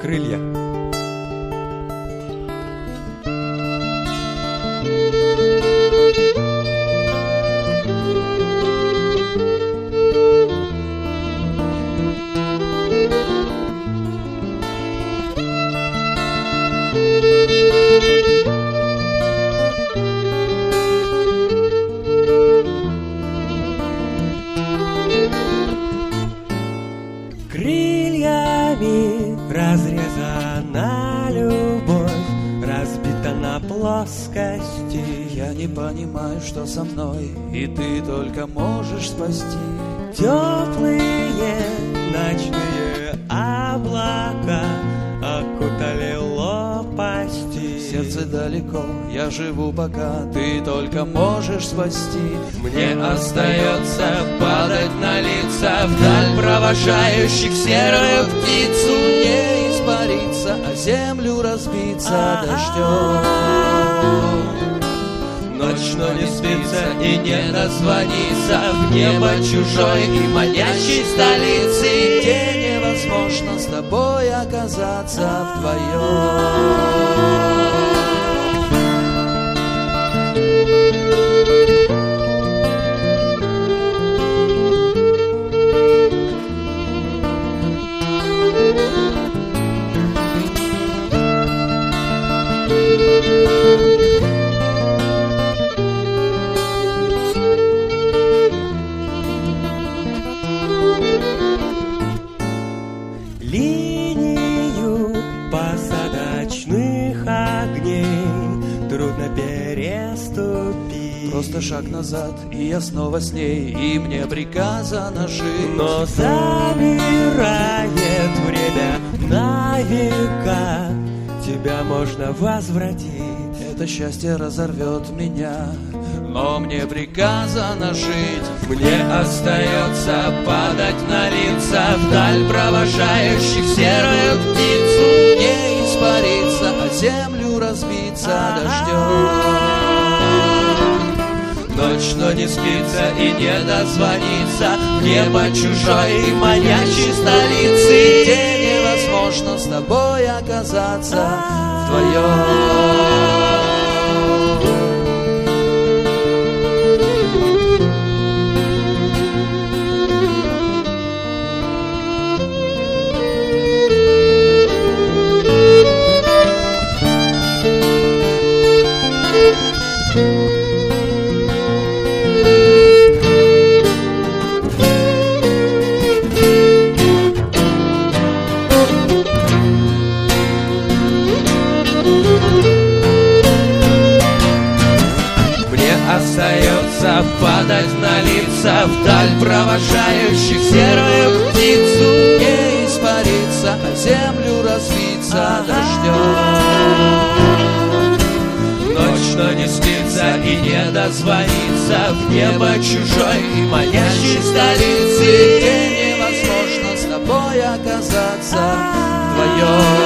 Крылья. Крыльями разрезана любовь, разбита на плоскости. Я не понимаю, что со мной, и ты только можешь спасти. Теплые ночные облака окутали лопасти. Сердце далеко, я живу пока, ты только можешь спасти. Мне остается падать на лица вдаль провожающих серую птицу. Не испариться, а землю разбиться дождем. Ночь, но не спится и не дозвонится в небо чужой и манящей столицы, где невозможно с тобой оказаться вдвоем. Линию посадочных огней трудно переступить. Просто шаг назад, и я снова с ней, и мне приказано жить. Но замирает время на века, тебя можно возвратить. Это счастье разорвет меня, но мне приказано жить. Мне остается падать на лица вдаль провожающих серую птицу. Не испариться, а землю разбиться дождем. Ночь, но не спится и не дозвонится в небо чужой и манящей столицы, где невозможно с тобой оказаться вдвоем. остается падать на лица вдаль провожающих серую птицу. Не испариться, а землю разбиться дождем. Ночь, но не спится и не дозвонится в небо чужой и манящей столицы, где невозможно с тобой оказаться вдвоем.